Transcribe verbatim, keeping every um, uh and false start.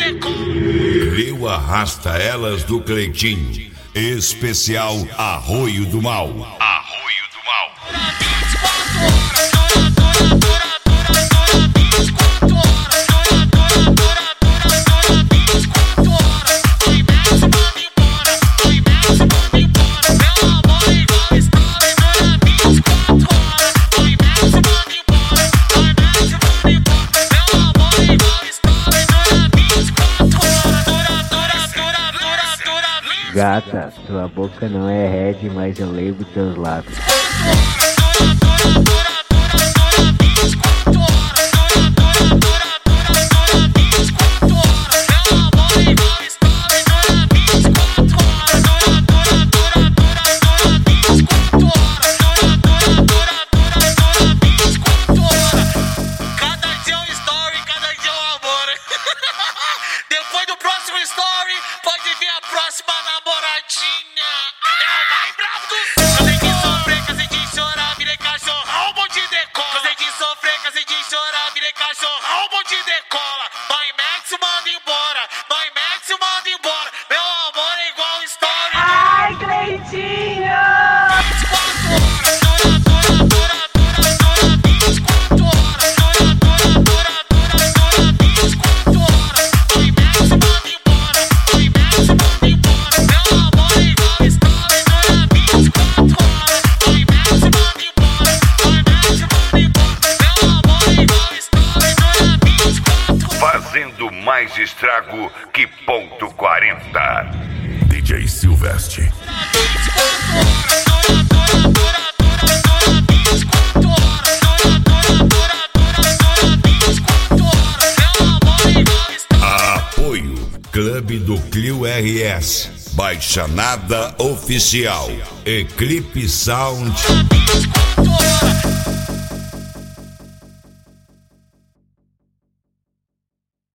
Clio arrasta elas do Cleitinho. Especial Arroio do Mal. Arroio do Mal. Gata, tua boca não é red, mas eu lembro teus lábios. Depois do próximo story, pode vir a próxima namoradinha. É o mais bravo do cansei de sofrer, cansei de chorar, virei cachorrão, bom de decola. Cansei de sofrer, cansei de chorar, virei cachorrão, bom de decola. Mãe Max manda embora, mãe Max manda embora. Meu amor é igual story. Ai, Cleitinho! Fazendo mais estrago que ponto quarenta. D J Silvestre. Apoio Clube do Clio R S. Baixanada Oficial. Eclipse Sound.